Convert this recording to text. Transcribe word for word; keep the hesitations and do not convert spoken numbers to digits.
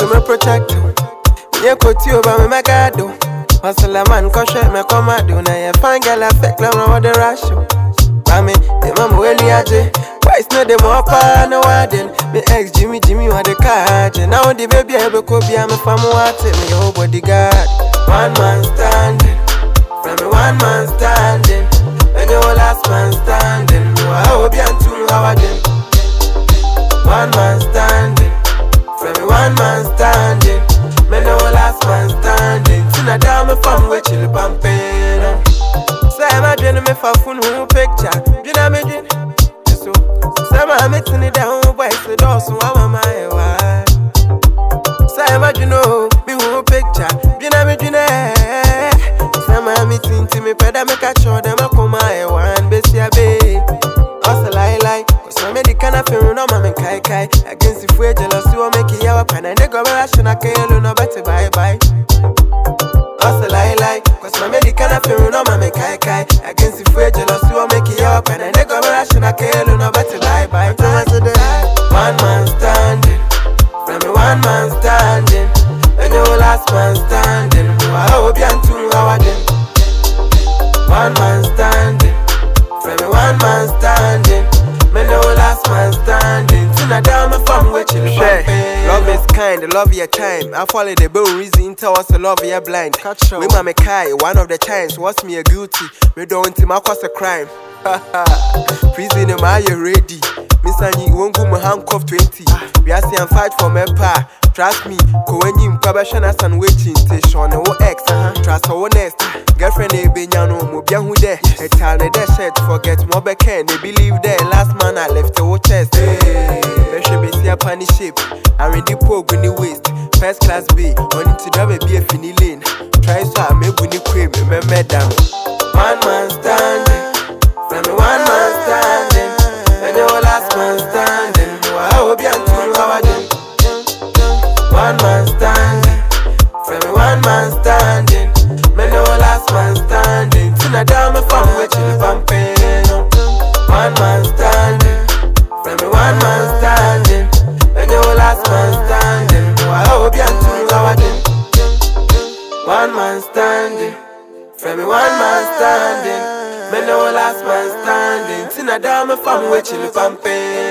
to me protect you. Me could you by me gado. Hustle a man, cause me come out do. Now you find girl a fake love, now what the rush you. Mami, the mama when you are J. Why it's not the more pa no warden. Me ex Jimmy Jimmy what the card. Now the baby I be could be a me fam what me your bodyguard. One man standing, from me one man standing. When you last man standing, I hope you two how them. One man standing, from me one man standing. When you last man standing, tina down me fam we chill pampin. Say my dream me for fun who picture. You know me dream. So say my meeting it down boy so do so I'm my wife. Say my you know me who picture. You know me dream. Say my meeting to me peda me catch all them I come my one best ya be. Also lie lie. Cause I made the kind of feel no man kai kai. Against if we jealous you make it yawa pan and they go ration I can't no better bye bye. Also lie lie. Cause my made the kind of feel no man kai kai. Against if we jealous you make it yawa pan and they go ration I can't no better bye bye. One man standing, from me one man standing. When you last man standing, I hope you two how them. One man standing, from me one man standing. Me no last man standing. Tina down my fam we chill pampin. Love is kind, love your time. I follow the bill reason tell us to love you blind. We mama kai, one of the times what's me a guilty. Me don't think I cause a crime. Prison am I ready? Miss Annie won't go my handcuff twenty. We are seeing fight for my pa. Trust me, go when you probation as and waiting. Station no ex, trust our next. Girlfriend they be no mobile who there. A tell the shirt forget more back end. They believe there. Last man I left the chest. Hey, they should be see a panny shape. I read the poke in the waist. First class B, only to drive a B F in the lane. Try so I make winning cream, remember down. One man standing, from me one man standing. And the last man standing. I hope you two how I them. One man standing, from me one man standing. Me no last man standing. Tina down my fam we chill pampin. One man standing, from me one man standing. Me no last man standing. I hope you two how I them. One man standing, from me one man standing. Me no last man standing. Tina down my fam we chill pampin.